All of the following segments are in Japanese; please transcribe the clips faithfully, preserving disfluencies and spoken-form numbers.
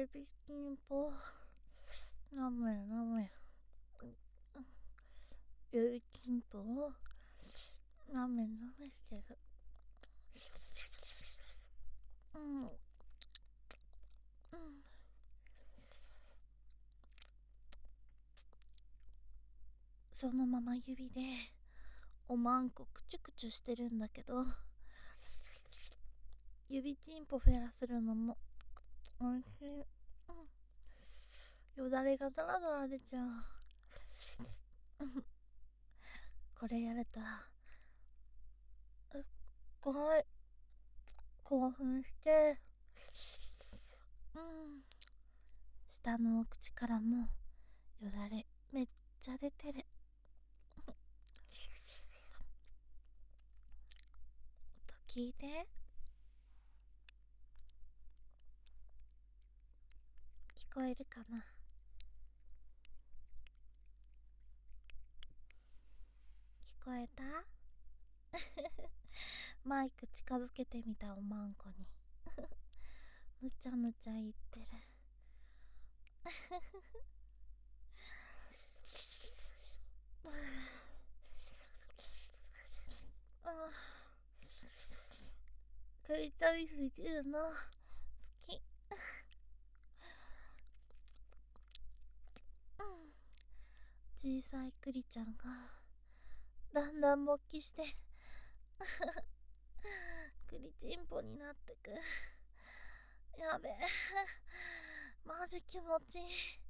指キンポなめなめ指キンポをなめなめしてる。うんうんそのまま指でおまんこくちゅくちゅしてるんだけど、指チンポフェラするのもおいしい。うん、よだれがダラダラ出ちゃう。これやるとすっごい興奮して、うん、下のお口からもよだれめっちゃ出てる。音聞いて。聞こえるかな。聞こえた？マイク近づけてみたおまんこにぬちゃぬちゃ言ってる。食いたいふじるの好き。小さいクリちゃんがだんだん勃起してクリチンポになってく。やべえ、マジ気持ちいい。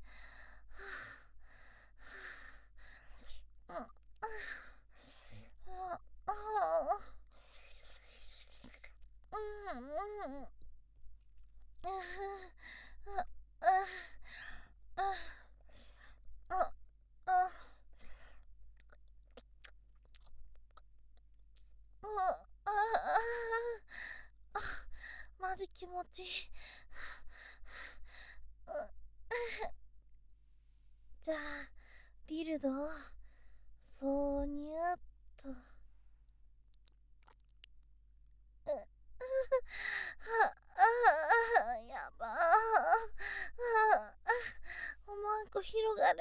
うんうんマジ気持ちいい。じゃあディルドを挿入っと。やばー、おまんこ広がる。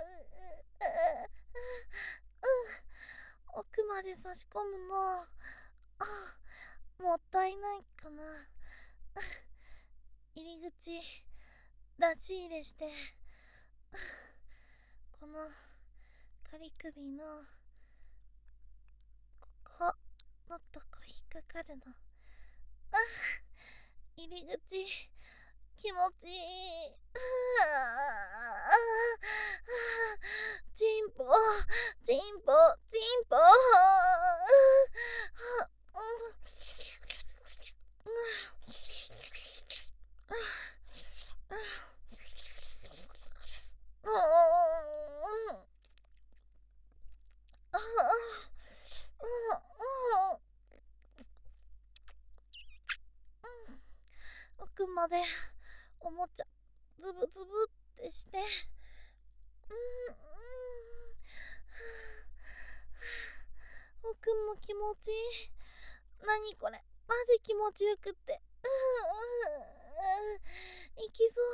奥まで差し込むのもったいないかな。入り口出し入れして、この仮首のここのとこ引っかかるの。入り口気持ちいい。チンポチンポチンポ。奥までおもちゃズブズブってして、うん奥も気持ちいい。なにこれ、マジ気持ちよくって、いきそう。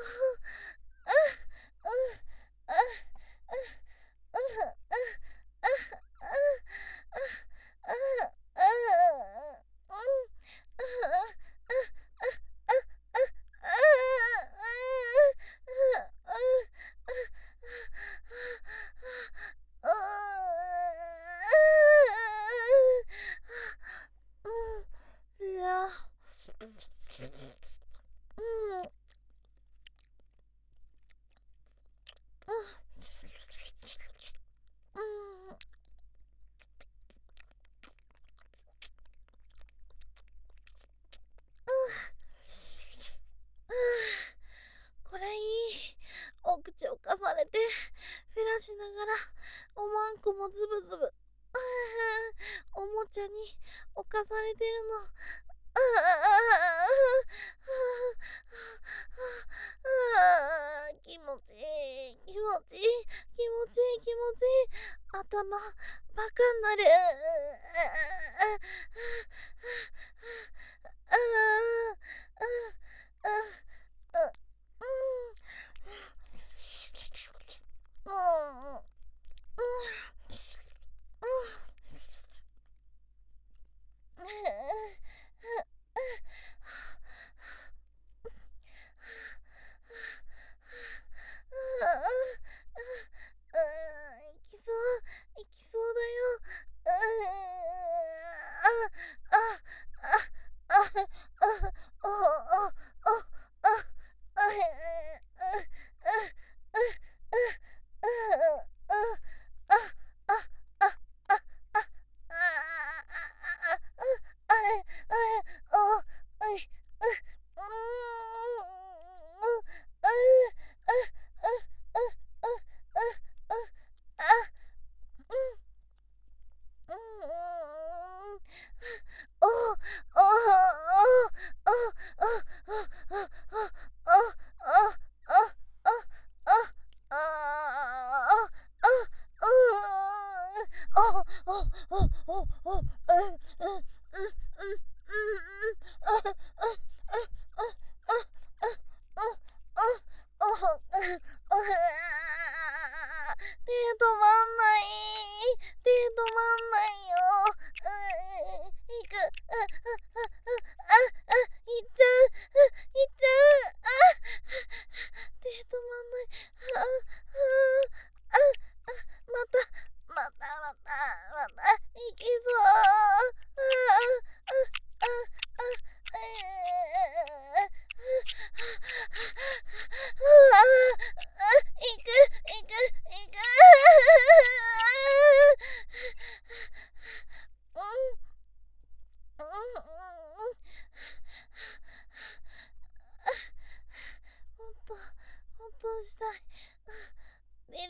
これいい。お口をかされてフェラしながらおまんこもズブズブおもちゃに侵されてるの。気持ちいい気持ちいい気持ちいい気持ちいい。頭バカになる。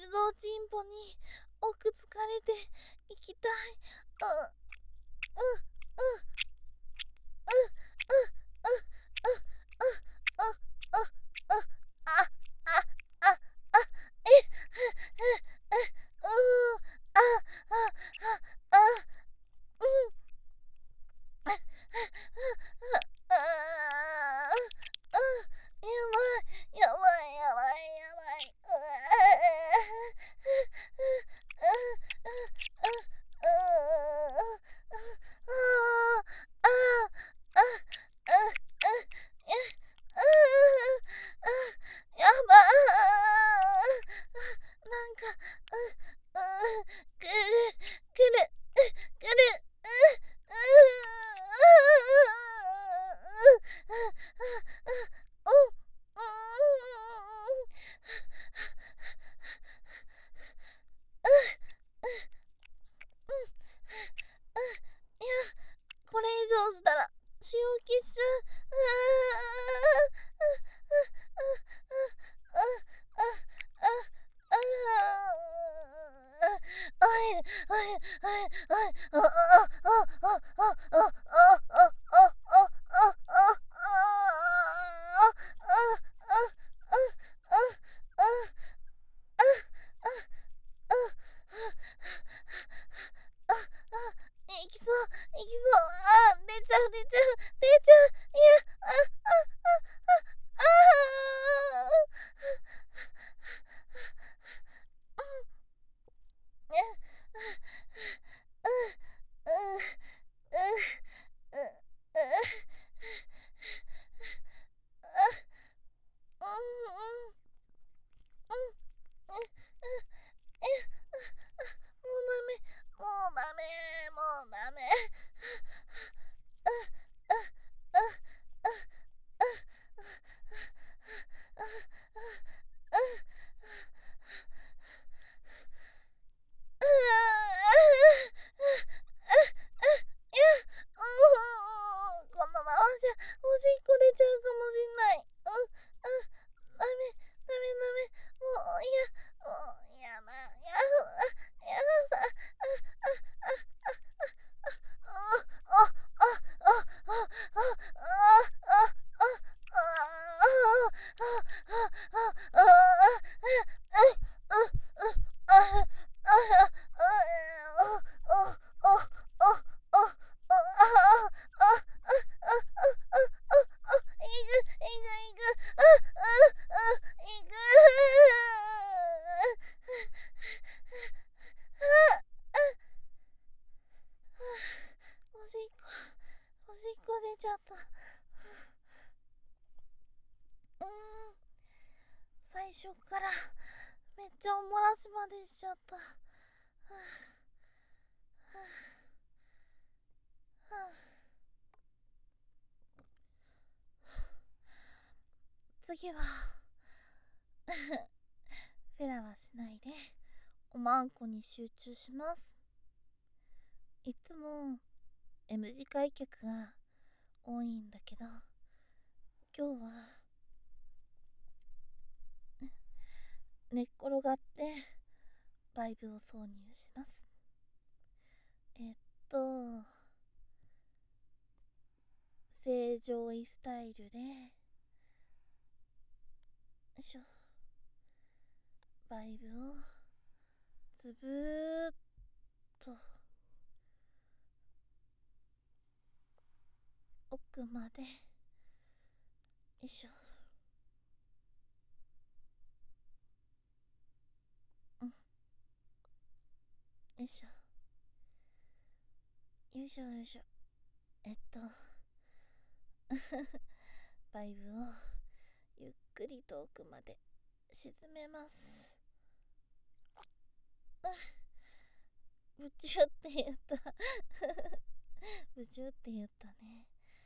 度チンポに奥疲れて行きたい。う、う、う、う、う、う、う、う、う、う、う、あ、あ、あ、あ、え、え、え、う、あ、あ、あ、あ、うん、あ、あ、あ、あ、やばい、やばい、やばい、やばい、うやばなんか、う、う、くる、くる、くる、う、う、う、いや、これ以上したら仕置きしちゃう。いきそう、いきそう、あー、出ちゃう、出ちゃう、出ちゃう、いや、あ、あ、あ、あ、あー、うん、うん、うん、うん、うん、うん、うん、え、もうダメ、もうダメ、もうダメ。このままじゃおしっこ出ちゃうかもしんない。うん、うん、ダメ、ダメ、ダメ。もう、いや、もう、やだ、やだ、やだ、おしっこ、おしっこ出ちゃった。うーん、最初からめっちゃおもらしまでしちゃった。はあ、はあ、はあ、次はフェラはしないでおまんこに集中します。いつも エム 字開脚が多いんだけど、今日は寝っ転がってバイブを挿入します。えっと正常位スタイルで、よいしょ、バイブをつぶーっと奥まで、よいしょ、うん、よいしょ、よいしょ、よいしょ、えっとバイブをゆっくりと奥まで沈めます。ブチュって言ったブチュって言ったね。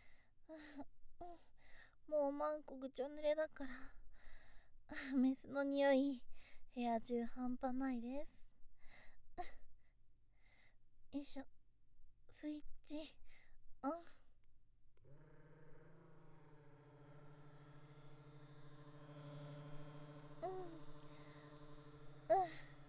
もうマンコぐちょ濡れだからメスの匂い部屋中半端ないです。よいしょ、スイッチオン。うん、うん、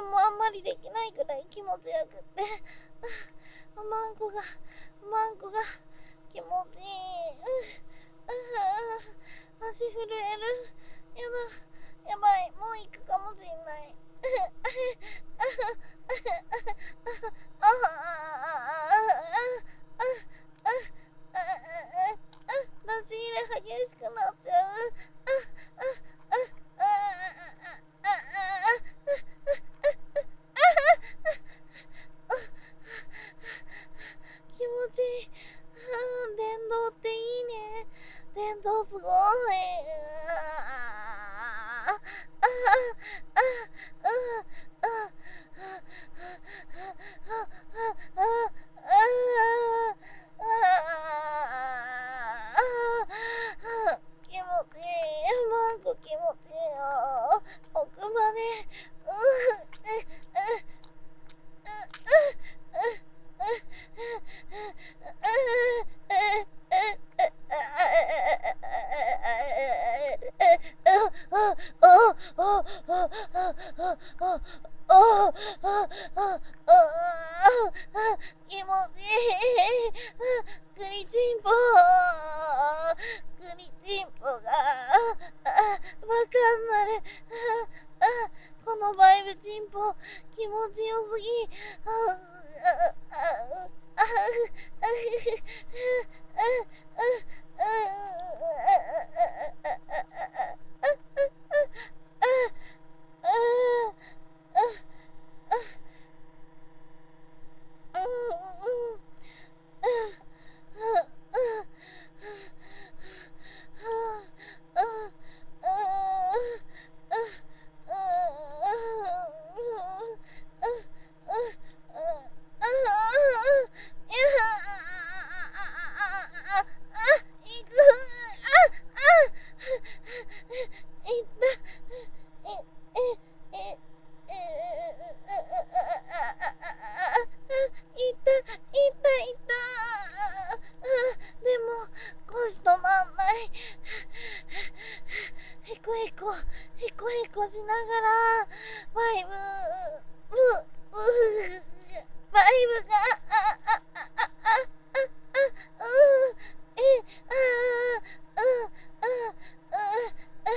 もあんまりできないくらい気持ちよくって、マンコがマンコが気持ちいい。足震える。やだ、やばい、もう行くかもしんない。出し入れ激しくなっちゃう。気持ちいい。電動っていいね。電動すごい。気持ちいい。マンコ気持ちいいよ。奥まで。気持ちいい。グリチンポグリチンポがバカになる。このバイブチンポ気持ちよすぎ。腰止まんない。へこへこへこへこしながらバイブブブバイブがあああああああうえあううう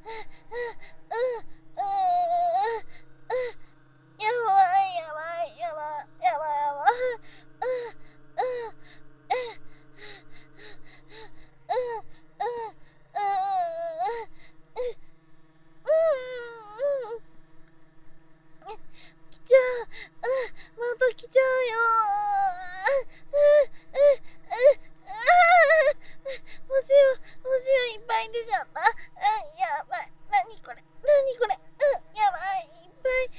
やばいやばいやばいやばいやばい。来ちゃう。また来ちゃうよ。星を星をいっぱい出ちゃった。やばい。なにこれなにこれ。やばい。いっぱい。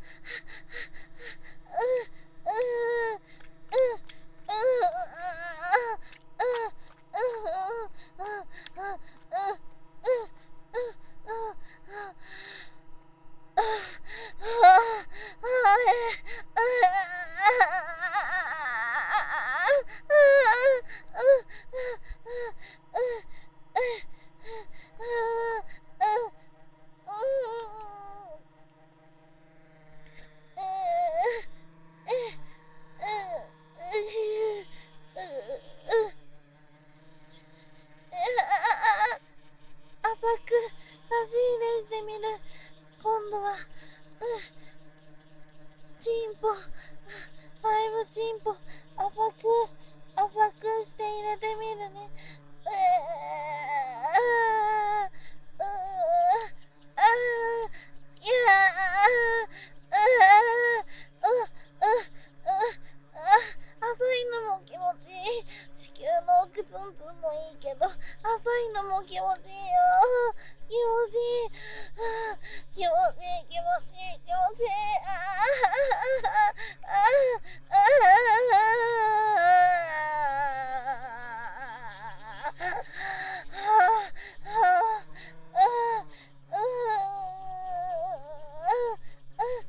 出し入れしてみる。今度は、チンポ、バイブチンポ、浅く、浅くして入れてみるね。うーうーあーいや浅いのも気持ちいい。子宮の奥ツンツンもいいけど、浅いのも気持ちいいよ。気持ちいい。気持ちいい、気持ちいい、気持ちいい。ああああああ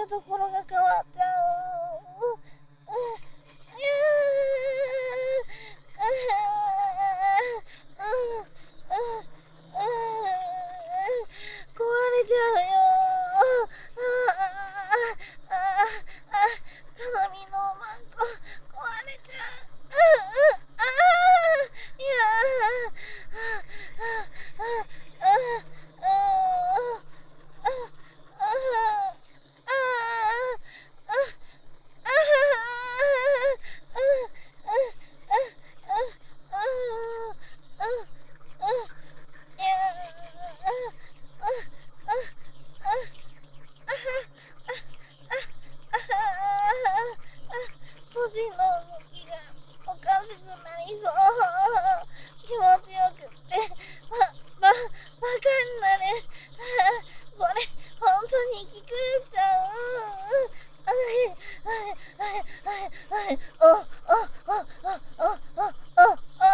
ところが変わっちゃう。う、う、いやー、う、う、う、う、壊れちゃうよ。ああ、ああ、あ、鏡のマント壊れちゃう。う、う、ああ、いやー、ああ、ああ、ああ、個人の動きがおかしくなりそう。気持ちよくってば、ば、バカになる。これ本当に生き狂っちゃう。はいはいはいはいはい。おおおおおおおおお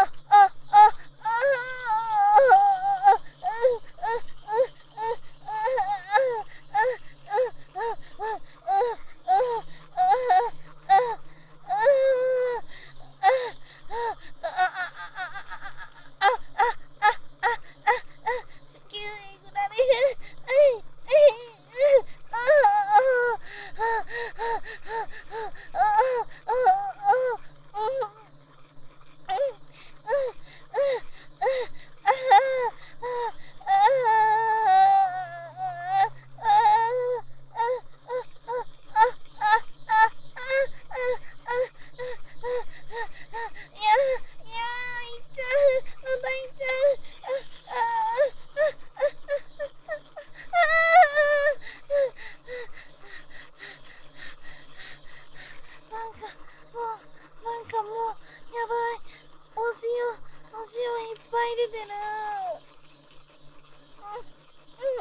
お塩、お塩いっぱい出てる。うん、うん、うん、うん、うん、うん、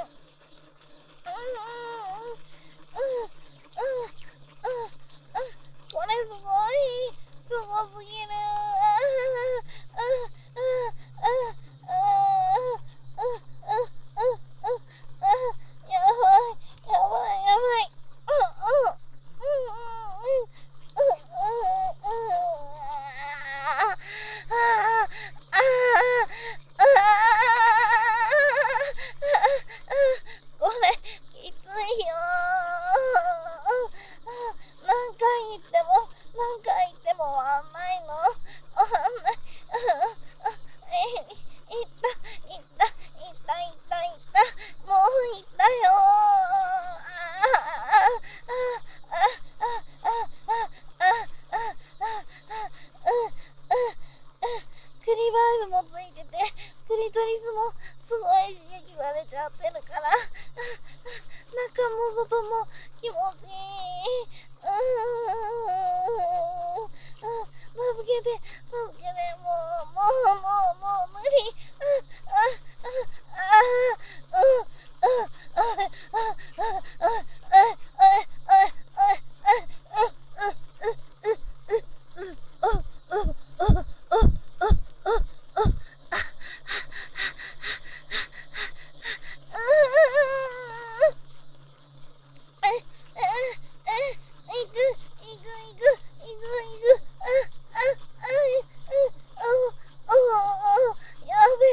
うん、これすごい、すごすぎる。ああ、ああ、ああ、やばい、やばい、やばい。うん、うん、うん、うん、うん、うん、うん、あこれきついよ。何回言っても何回言っても終わんないの。終わんない。いったいったいったいったいった。もういったよ。クリバイブもついてて、クリトリスもすごい刺激されちゃってるから、中も外も気持ちいい。うーん、助けて、助けて、もう、もう、もう、もう無理。あ、あ、あ、あ、うん、うん、あ、あ、あ、あ、やべ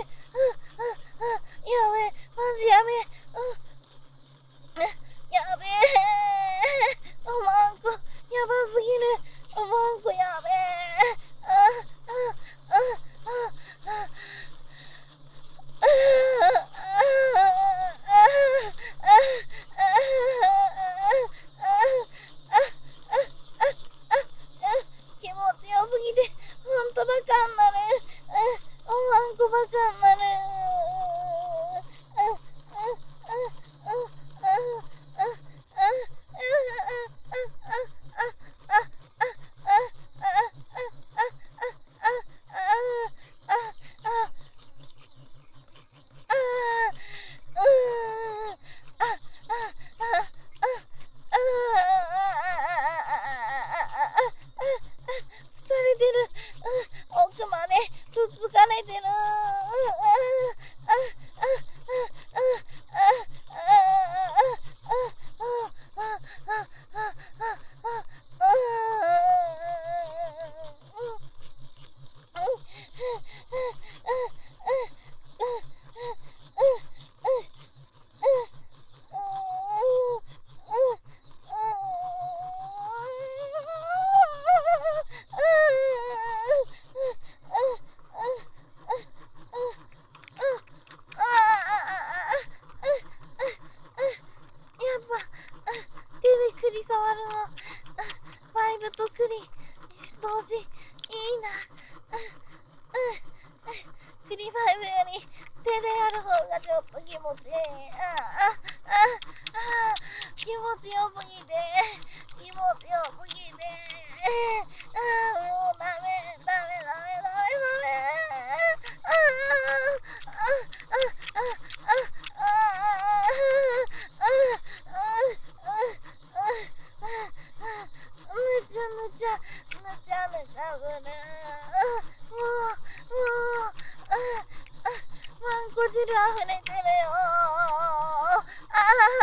ちいいな。クリファイブより手でやる方がちょっと気持ちいい。ああああ気持ちよすぎて気持ちよすぎてああもうダメダメダメダメダメあああああああむちゃむちゃむちゃむちゃする。もうもうああマンコ汁溢れてるよ。ああ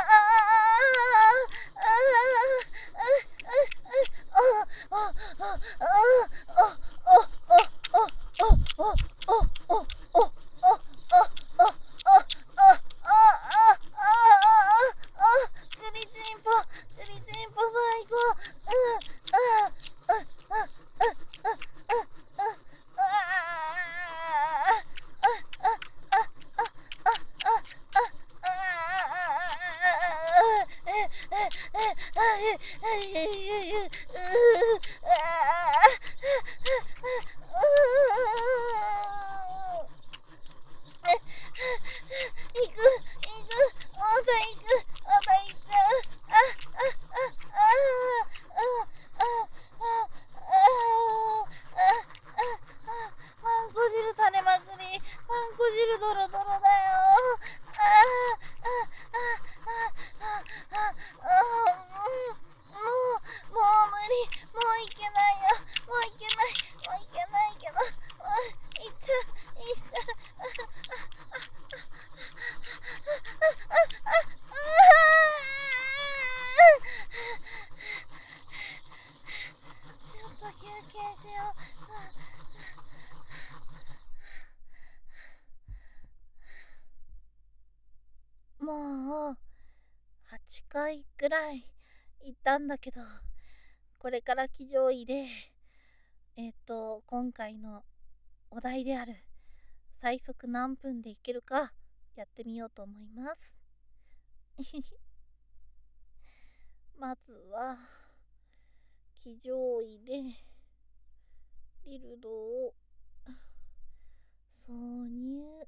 もうはちかいくらい行ったんだけど、これから騎乗位でえっと今回のお題である最速何分で行けるかやってみようと思います。まずは騎乗位でディルドを挿入。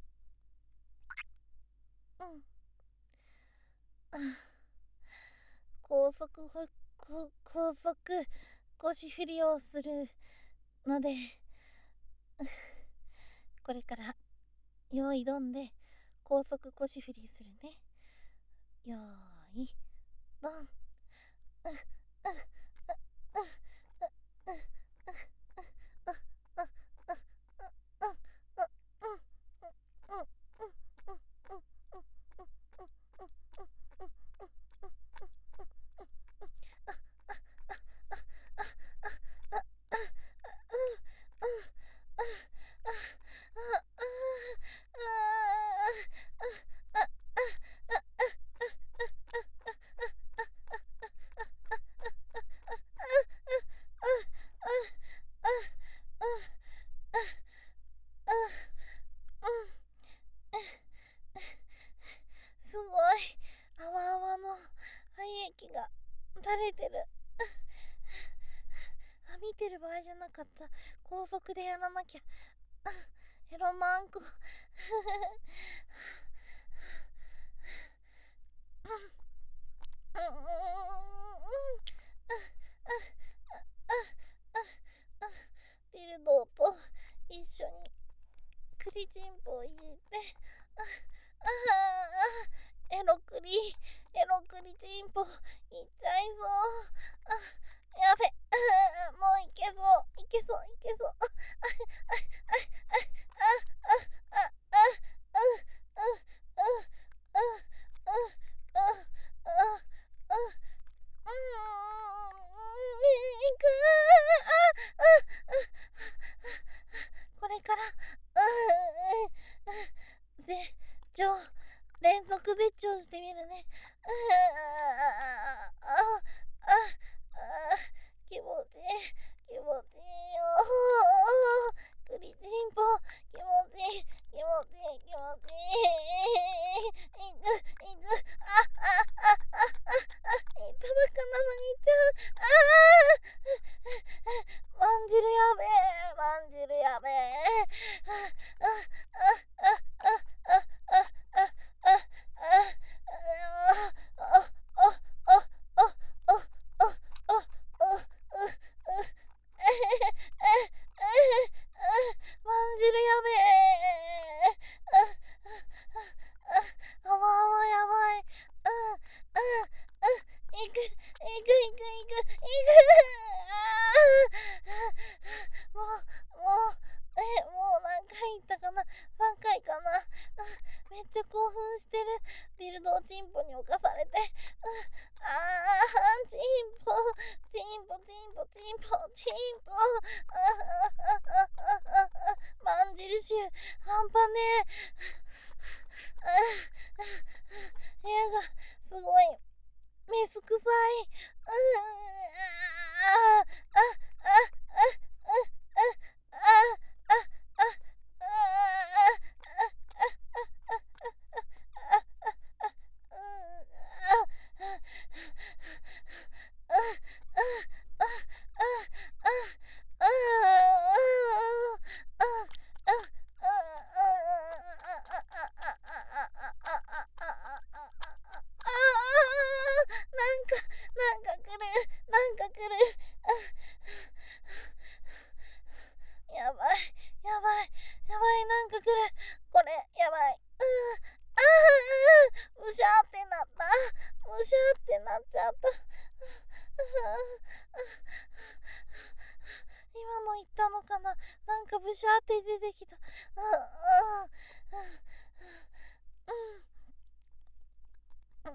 うん高速ほこ高速腰振りをするのでこれから用意どんで高速腰振りするね。よーいどん。すごい泡泡の廃液が垂れてる。あ、見てる場合じゃなかった。高速でやらなきゃ。エロマンコディルドと一緒にクリチンポを入れて、エロクリエロクリチンポいっちゃいそう。やべ、もういけそういけそういけそう。これから絶頂連続絶頂してみるね。気持ちいい気持ちいいよ。クリチンポ気持ちいい気持ちいい気持ちいい。いくいくああああああタバコなのにいっちゃう。ああまんじるやビルドをチンポに侵されて、あー、チンポ、チンポ、チンポ、チンポ、チンポ、まんじる臭、半端ねえ。部屋がすごいメス臭い。うーああああああああなんか、なんか来る、なんか来る。やばい、やばい、やばい、なんか来る。これ、やばい。うー、あー、うしゃーってなった。うしゃーってなっちゃった。今の言ったのかな。なんかブシャーって出てきた。うん、うん、うん、うん、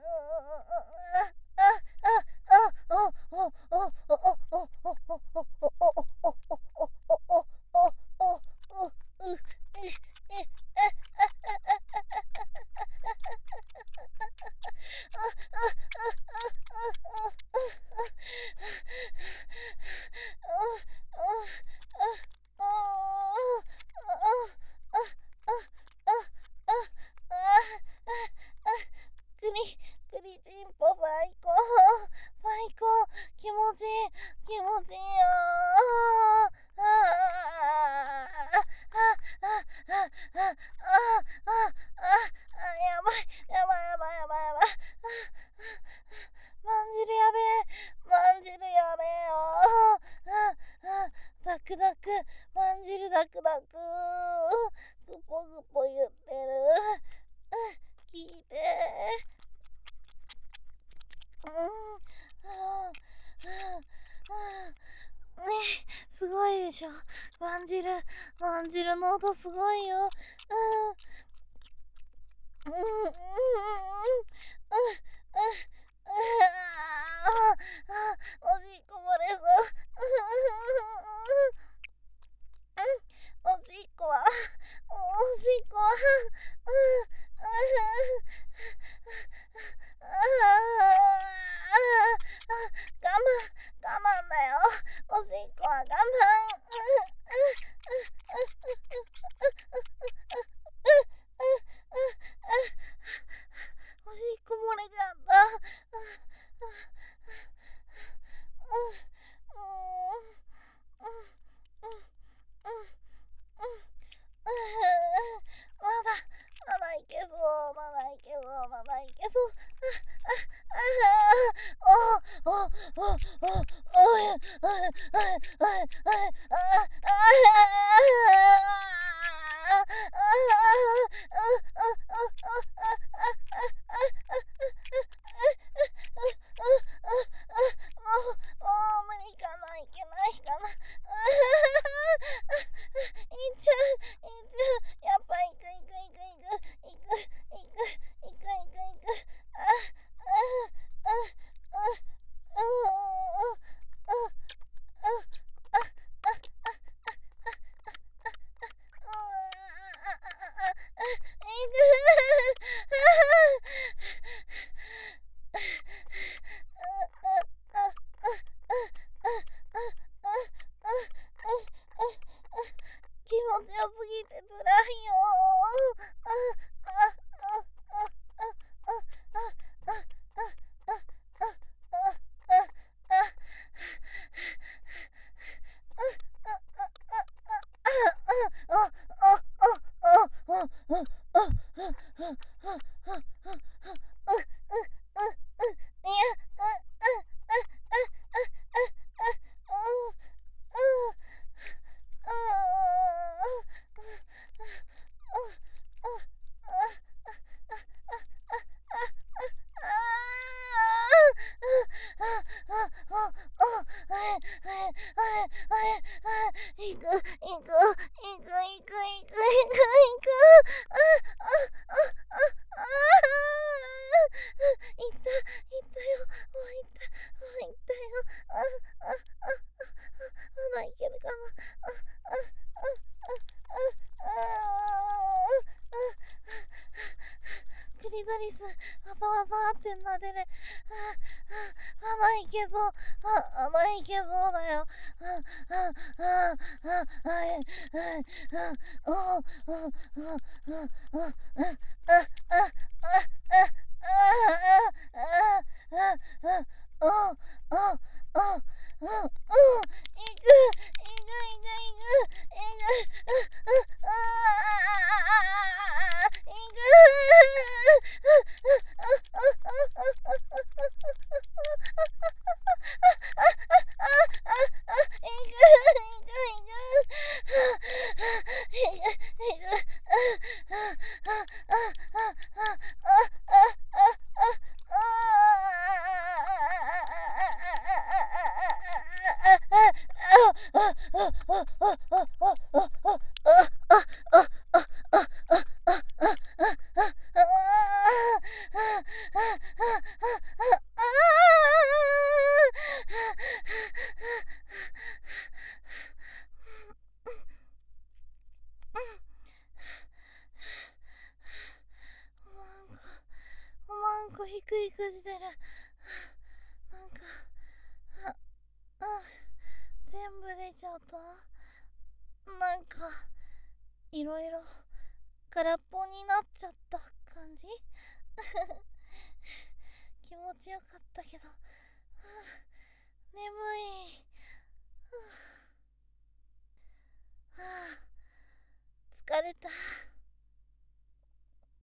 クリ、クリチンポ最高、最高、気持ちいい、気持ちいいよー。あーあーあーあーあーあーあーやばい、やばい、やばい、やばい、やばい。まんじるやべえ、まんじるやべえよー。ダクダク、まんじるダクダク、グポグポ言ってる。聞いてー。うん、はあ、はあ、ねえ、すごいでしょ。まんじる、まんじるの音すごいよ。うん、うん、うん、うん、うん、うん、おしっこ漏れそう。おしっこは、おしっこは、我慢、我慢だよ。おしっこは我慢。おしっこ漏れちゃった。まだ、まだいけそう、まだいけそう、まだいけそう。おおおおおおおもう無理かな、いけないかな。いっちゃう、いっちゃう。やっぱ行く行く行く行く行く行く行く行く行く。あああああああああスわざわざってなでる。ああ、あ、ないけど、あ、あ、ないけどだよ。あ、あ、あ、あ、あ、え、え、あ、お、お、お、お、お、お、あ、あ、あ、あ、あ、あ、あ、あ、あ、お、お、お、お、お、いく、いく、いく、いく、いく、ああ、いおまんこひくひくしてる。なんか、あ、あ、全部出ちゃった。なんか、いろいろ空っぽになっちゃった感じ気持ちよかったけど、はあ、眠い。はあ、はあ、疲れた。